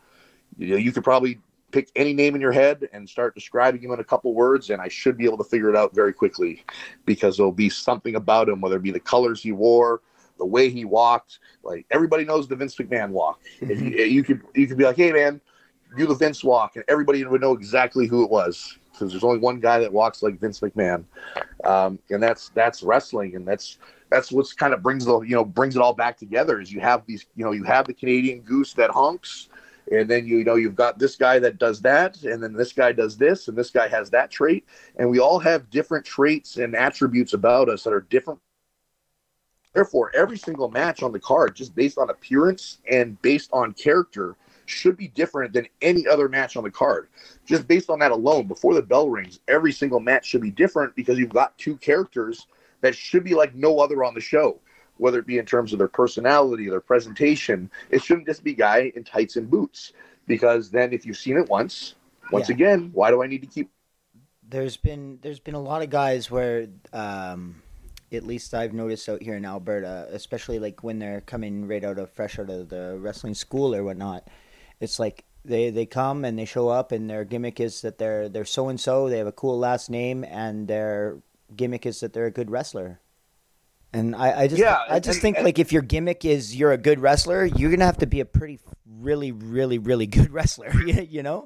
Speaker 2: pick any name in your head and start describing him in a couple words, and I should be able to figure it out very quickly because there'll be something about him, whether it be the colors he wore, the way he walked. Like, everybody knows the Vince McMahon walk. Mm-hmm. You could be like, hey man, do the Vince walk, and everybody would know exactly who it was because there's only one guy that walks like Vince McMahon. And that's wrestling, and that's what's kind of brings it all back together. Is you have these, you have the Canadian goose that honks, and then you've got this guy that does that, and then this guy does this, and this guy has that trait, and we all have different traits and attributes about us that are different. Therefore, every single match on the card, just based on appearance and based on character, should be different than any other match on the card. Just based on that alone, before the bell rings, every single match should be different because you've got two characters that should be like no other on the show, whether it be in terms of their personality, their presentation. It shouldn't just be guy in tights and boots, because then if you've seen it once again, why do I need to keep?
Speaker 1: There's been a lot of guys where, at least I've noticed out here in Alberta, especially like when they're coming fresh out of the wrestling school or whatnot, it's like they come and they show up and their gimmick is that they're so and so, they have a cool last name, and their gimmick is that they're a good wrestler. And I just think like if your gimmick is you're a good wrestler, you're gonna have to be a really, really, really good wrestler. Yeah,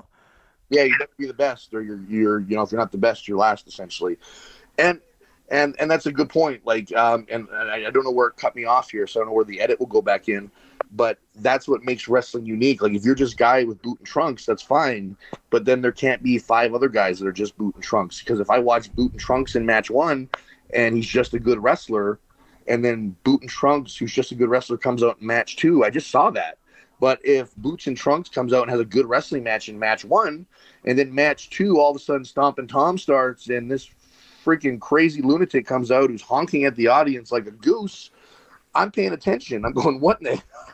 Speaker 2: you have to be the best, or you're if you're not the best, you're last, essentially. And that's a good point. Like, and I don't know where it cut me off here, so I don't know where the edit will go back in. But that's what makes wrestling unique. Like, if you're just guy with boot and trunks, that's fine. But then there can't be 5 other guys that are just boot and trunks. Because if I watch boot and trunks in match 1, and he's just a good wrestler, and then boot and trunks, who's just a good wrestler, comes out in match 2, I just saw that. But if Boots and Trunks comes out and has a good wrestling match in match 1, and then match 2, all of a sudden Stompin' Tom starts, and this freaking crazy lunatic comes out who's honking at the audience like a goose, I'm paying attention. I'm going, what in the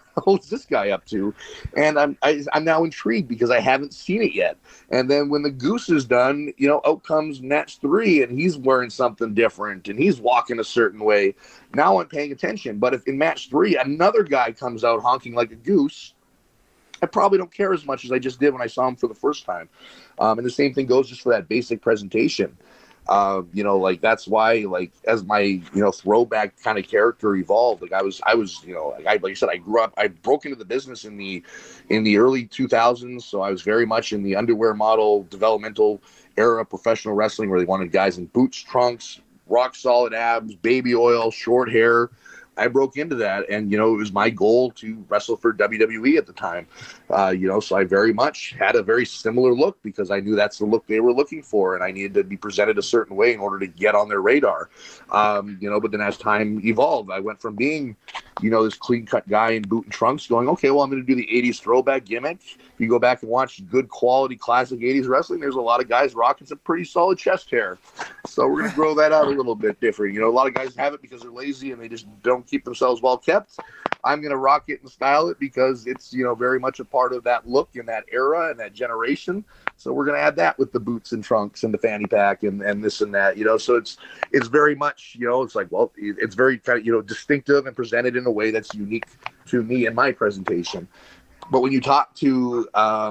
Speaker 2: What's this guy up to? And I'm now intrigued because I haven't seen it yet. And then when the goose is done, out comes match 3, and he's wearing something different, and he's walking a certain way. Now I'm paying attention. But if in match 3 another guy comes out honking like a goose, I probably don't care as much as I just did when I saw him for the first time. And the same thing goes just for that basic presentation. That's why, as my, throwback kind of character evolved, like I was, like I said, I broke into the business in the early 2000s. So I was very much in the underwear model developmental era of professional wrestling, where they wanted guys in boots, trunks, rock solid abs, baby oil, short hair. I broke into that, and it was my goal to wrestle for WWE at the time. So I very much had a very similar look, because I knew that's the look they were looking for, and I needed to be presented a certain way in order to get on their radar. But then as time evolved, I went from being, this clean cut guy in boot and trunks, going, okay, well, I'm going to do the 80s throwback gimmick. If you go back and watch good quality classic 80s wrestling, there's a lot of guys rocking some pretty solid chest hair. So we're going to grow that out a little bit different. A lot of guys have it because they're lazy and they just don't keep themselves well kept. I'm going to rock it and style it because it's, very much a part of that look and that era and that generation. So we're going to add that with the boots and trunks and the fanny pack and this and that, so it's very much, it's like, well, it's very kind of, distinctive and presented in a way that's unique to me and my presentation. But when you talk to,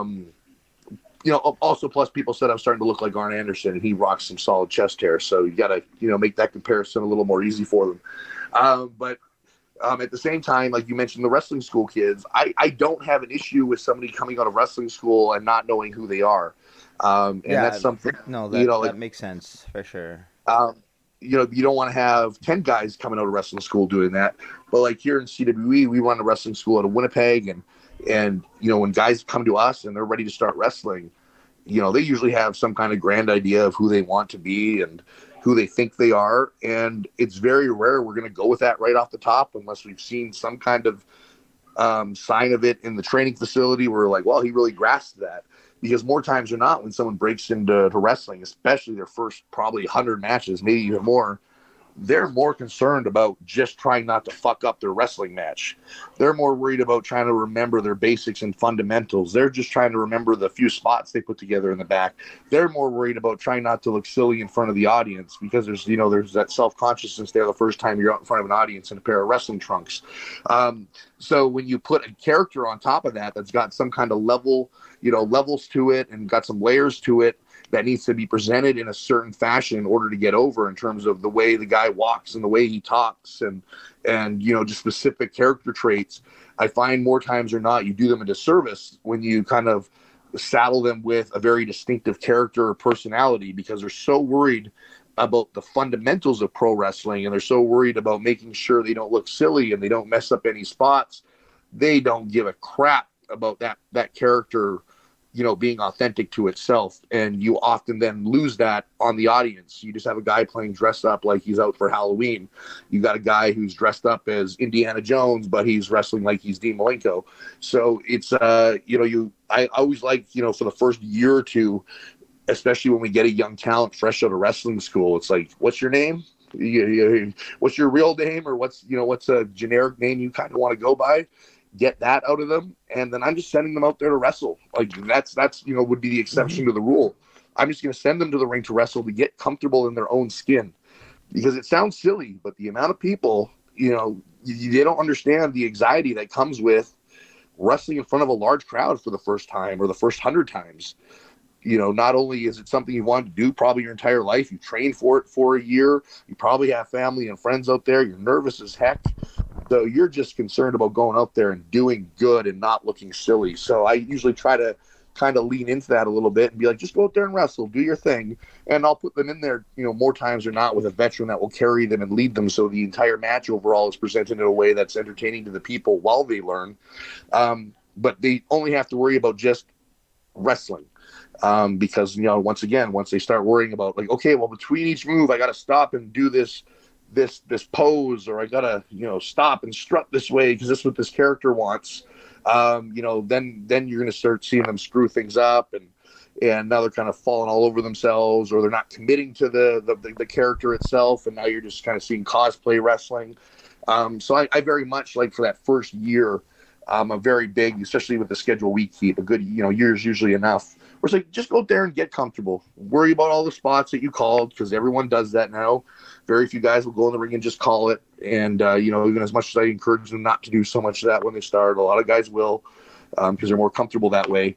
Speaker 2: also plus people said I'm starting to look like Arn Anderson, and he rocks some solid chest hair. So you got to, make that comparison a little more easy for them. But at the same time, like you mentioned, the wrestling school kids, I don't have an issue with somebody coming out of wrestling school and not knowing who they are. That's something,
Speaker 1: that makes sense for sure.
Speaker 2: You don't want to have 10 guys coming out of wrestling school doing that. But like here in CWE, we run a wrestling school out of Winnipeg, and when guys come to us and they're ready to start wrestling, they usually have some kind of grand idea of who they want to be and who they think they are. And it's very rare we're going to go with that right off the top, unless we've seen some kind of sign of it in the training facility where we're like, well, he really grasped that. Because more times than not, when someone breaks into wrestling, especially their first probably 100 matches, maybe even more, they're more concerned about just trying not to fuck up their wrestling match. They're more worried about trying to remember their basics and fundamentals. They're just trying to remember the few spots they put together in the back. They're more worried about trying not to look silly in front of the audience, because there's that self-consciousness there the first time you're out in front of an audience in a pair of wrestling trunks. So when you put a character on top of that that's got some kind of levels to it and got some layers to it, that needs to be presented in a certain fashion in order to get over, in terms of the way the guy walks and the way he talks and just specific character traits. I find more times or not, you do them a disservice when you kind of saddle them with a very distinctive character or personality, because they're so worried about the fundamentals of pro wrestling, and they're so worried about making sure they don't look silly and they don't mess up any spots. They don't give a crap about that character being authentic to itself, and you often then lose that on the audience. You just have a guy playing dressed up like he's out for Halloween. You got a guy who's dressed up as Indiana Jones, but he's wrestling like he's Dean Malenko. So it's I always like, for the first year or two, especially when we get a young talent fresh out of wrestling school, it's like, what's your name? What's your real name, or what's a generic name you kind of want to go by? Get that out of them, and then I'm just sending them out there to wrestle. Like that's would be the exception to the rule. I'm just going to send them to the ring to wrestle, to get comfortable in their own skin, because it sounds silly, but the amount of people, they don't understand the anxiety that comes with wrestling in front of a large crowd for the first time or the first 100 times. Not only is it something you want to do probably your entire life, you train for it for a year, you probably have family and friends out there, you're nervous as heck. So you're just concerned about going out there and doing good and not looking silly. So I usually try to kind of lean into that a little bit and be like, just go out there and wrestle, do your thing. And I'll put them in there, more times or not, with a veteran that will carry them and lead them. So the entire match overall is presented in a way that's entertaining to the people while they learn. But they only have to worry about just wrestling. Because, once they start worrying about like, okay, well, between each move, I got to stop and do this pose, or I gotta stop and strut this way because this is what this character wants. Then you're gonna start seeing them screw things up, and now they're kind of falling all over themselves, or they're not committing to the character itself, and now you're just kind of seeing cosplay wrestling. So I very much like, for that first year, I'm very big, especially with the schedule we keep. A good, year's usually enough. We're like, just go out there and get comfortable. Worry about all the spots that you called, because everyone does that now. Very few guys will go in the ring and just call it. And, even as much as I encourage them not to do so much of that when they start, a lot of guys will, because they're more comfortable that way.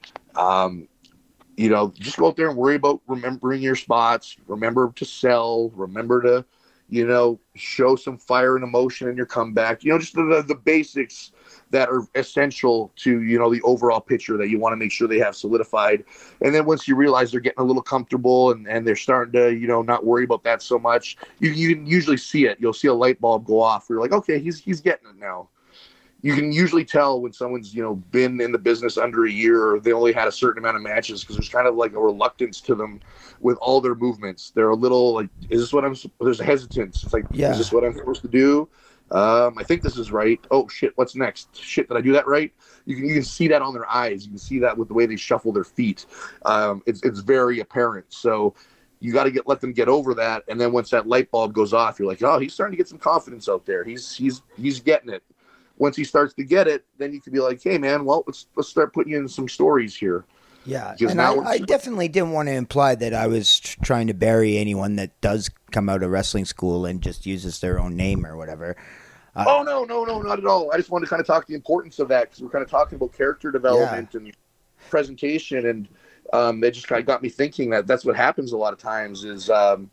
Speaker 2: Just go out there and worry about remembering your spots. Remember to sell. Remember to, show some fire and emotion in your comeback. Just the basics that are essential to, the overall picture that you want to make sure they have solidified. And then once you realize they're getting a little comfortable and they're starting to, not worry about that so much, you can usually see it. You'll see a light bulb go off. You're like, okay, he's getting it now. You can usually tell when someone's, been in the business under a year, or they only had a certain amount of matches, because there's kind of like a reluctance to them with all their movements. They're a little like, there's a hesitance. It's like, Is this what I'm supposed to do? I think this is right. Oh shit, what's next? Shit, did I do that right? You can see that on their eyes. You can see that with the way they shuffle their feet. It's very apparent. So you got to let them get over that. And then once that light bulb goes off, you're like, oh, he's starting to get some confidence out there. He's getting it. Once he starts to get it, then you can be like, hey man, well, let's start putting you in some stories here.
Speaker 1: Yeah, and I definitely didn't want to imply that I was trying to bury anyone that does come out of wrestling school and just uses their own name or whatever.
Speaker 2: No, not at all. I just wanted to kind of talk the importance of that, because we're kind of talking about character development and presentation, and it just kind of got me thinking that that's what happens a lot of times is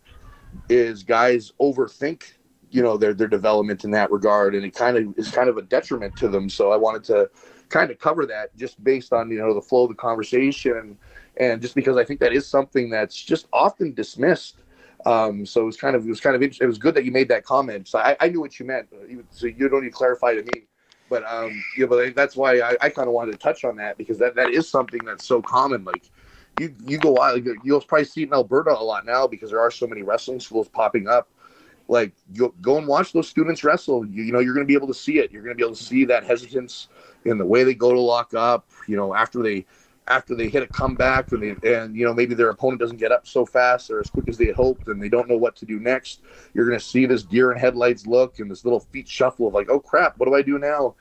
Speaker 2: guys overthink, their development in that regard, and it is kind of a detriment to them. So I wanted to kind of cover that just based on, the flow of the conversation, and just because I think that is something that's just often dismissed. So it was good that you made that comment. So I knew what you meant. So you don't need to clarify to me, but but that's why I kind of wanted to touch on that, because that is something that's so common. Like you go out, you'll probably see it in Alberta a lot now, because there are so many wrestling schools popping up. Like, go and watch those students wrestle. You're going to be able to see it. You're going to be able to see that hesitance in the way they go to lock up. After they hit a comeback, and maybe their opponent doesn't get up so fast or as quick as they had hoped, and they don't know what to do next. You're going to see this deer in headlights look and this little feet shuffle of like, oh crap, what do I do now?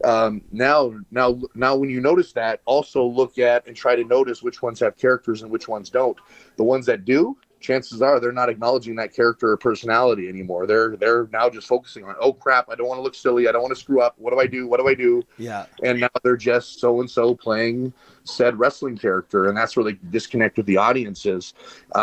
Speaker 2: Now, when you notice that, also look at and try to notice which ones have characters and which ones don't. The ones that do, chances are they're not acknowledging that character or personality anymore. They're now just focusing on, oh crap, I don't want to look silly, I don't want to screw up, what do I do?
Speaker 1: Yeah.
Speaker 2: And now they're just so and so playing said wrestling character, and that's where they disconnect with the audiences.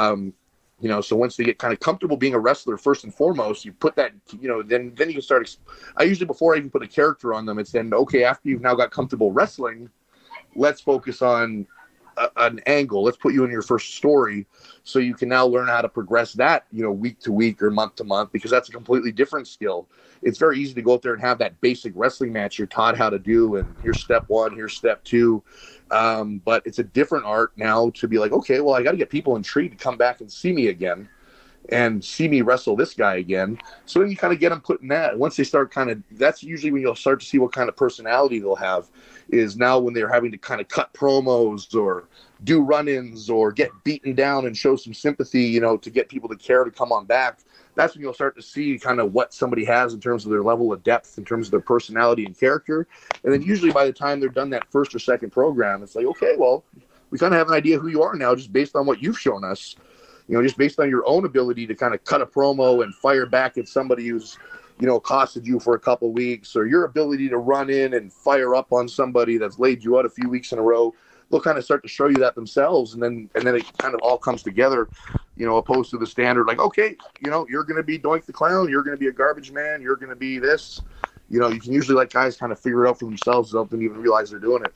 Speaker 2: So once they get kind of comfortable being a wrestler, first and foremost, you put that, then you can start. I usually, before I even put a character on them, it's then, okay, after you've now got comfortable wrestling, let's focus on an angle. Let's put you in your first story, so you can now learn how to progress that, week to week or month to month, because that's a completely different skill. It's very easy to go out there and have that basic wrestling match you're taught how to do, and here's step one, here's step two. But it's a different art now to be like, okay, well, I got to get people intrigued to come back and see me again and see me wrestle this guy again. So then you kind of get them put in that. Once they start that's usually when you'll start to see what kind of personality they'll have, is now when they're having to kind of cut promos or do run-ins or get beaten down and show some sympathy, to get people to care to come on back. That's when you'll start to see kind of what somebody has in terms of their level of depth, in terms of their personality and character. And then usually by the time they're done that first or second program, it's like, okay, well, we kind of have an idea who you are now, just based on what you've shown us. Just based on your own ability to kind of cut a promo and fire back at somebody who's, accosted you for a couple weeks, or your ability to run in and fire up on somebody that's laid you out a few weeks in a row. They'll kind of start to show you that themselves, and then it kind of all comes together, opposed to the standard, like, okay, you're going to be Doink the Clown, you're going to be a garbage man, you're going to be this. You can usually let guys kind of figure it out for themselves without them even realize they're doing it.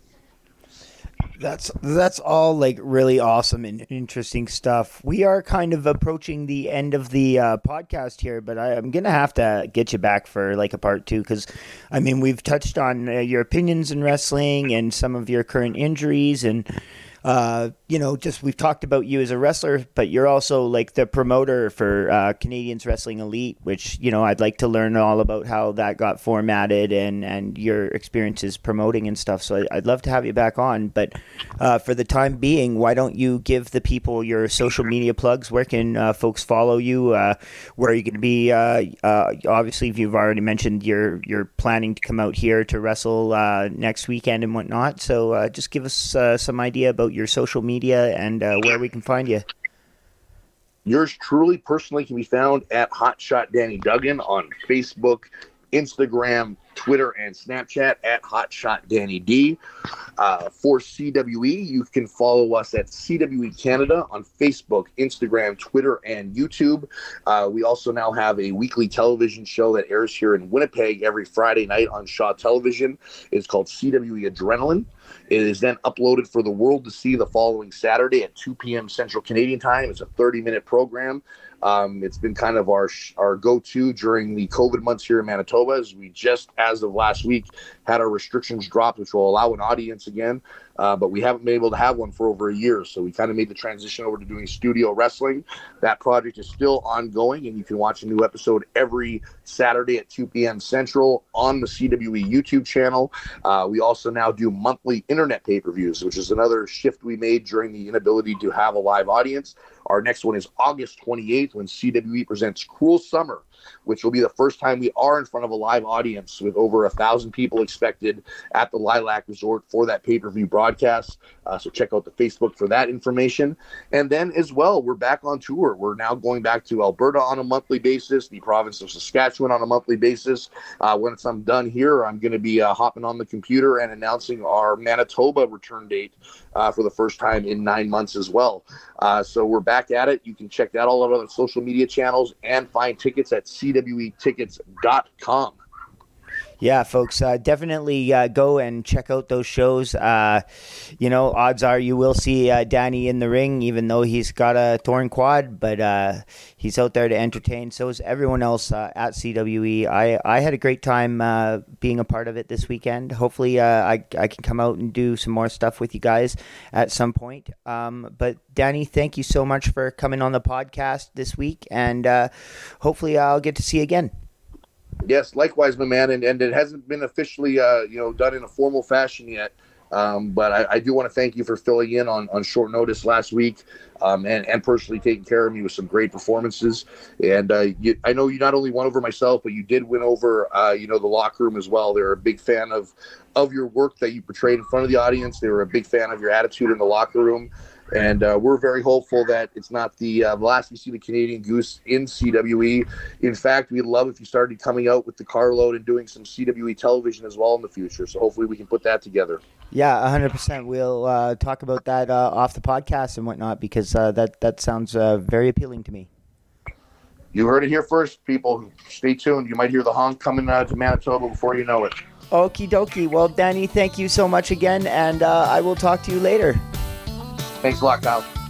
Speaker 1: That's all like really awesome and interesting stuff. We are kind of approaching the end of the podcast here, but I'm going to have to get you back for like a part two, because we've touched on your opinions in wrestling and some of your current injuries, and just we've talked about you as a wrestler, but you're also like the promoter for Canadians Wrestling Elite, which, I'd like to learn all about how that got formatted and your experiences promoting and stuff. So I'd love to have you back on. But for the time being, why don't you give the people your social media plugs? Where can folks follow you? Where are you going to be? Obviously, if you've already mentioned you're planning to come out here to wrestle next weekend and whatnot. So just give us some idea about your social media and where we can find you.
Speaker 2: Yours truly personally can be found at Hotshot Danny Duggan on Facebook, Instagram, Twitter, and Snapchat at Hotshot Danny D. For CWE, you can follow us at CWE Canada on Facebook, Instagram, Twitter, and YouTube. We also now have a weekly television show that airs here in Winnipeg every Friday night on Shaw Television. It's called CWE Adrenaline. It is then uploaded for the world to see the following Saturday at 2 p.m. Central Canadian Time. It's a 30-minute program. It's been kind of our go-to during the COVID months here in Manitoba, as we just, as of last week, had our restrictions dropped, which will allow an audience again. But we haven't been able to have one for over a year. So we kind of made the transition over to doing studio wrestling. That project is still ongoing, and you can watch a new episode every Saturday at 2 p.m. Central on the CWE YouTube channel. We also now do monthly internet pay-per-views, which is another shift we made during the inability to have a live audience. Our next one is August 28th when CWE presents Cruel Summer, which will be the first time we are in front of a live audience with over 1,000 people expected at the Lilac Resort for that pay-per-view broadcast. So check out the Facebook for that information. And then as well, we're back on tour. We're now going back to Alberta on a monthly basis, the province of Saskatchewan on a monthly basis. Once I'm done here, I'm going to be hopping on the computer and announcing our Manitoba return date for the first time in 9 months as well. So we're back at it. You can check out all of our social media channels and find tickets at cwetickets.com.
Speaker 1: Yeah, folks, definitely go and check out those shows. Odds are you will see Danny in the ring, even though he's got a torn quad, but he's out there to entertain. So is everyone else at CWE. I had a great time being a part of it this weekend. Hopefully I can come out and do some more stuff with you guys at some point. But Danny, thank you so much for coming on the podcast this week, and hopefully I'll get to see you again.
Speaker 2: Yes, likewise, my man, and it hasn't been officially, done in a formal fashion yet. But I do want to thank you for filling in on short notice last week, and personally taking care of me with some great performances. And I know you not only won over myself, but you did win over, the locker room as well. They're a big fan of your work that you portrayed in front of the audience. They were a big fan of your attitude in the locker room. And we're very hopeful that it's not the last we see the Canadian Goose in CWE. In fact, we'd love if you started coming out with the carload and doing some CWE television as well in the future. So hopefully we can put that together.
Speaker 1: Yeah, 100%. We'll talk about that off the podcast and whatnot, because that sounds very appealing to me.
Speaker 2: You heard it here first, people. Stay tuned. You might hear the honk coming to Manitoba before you know it.
Speaker 1: Okie dokie. Well, Danny, thank you so much again, and I will talk to you later.
Speaker 2: Thanks a lot, Kyle.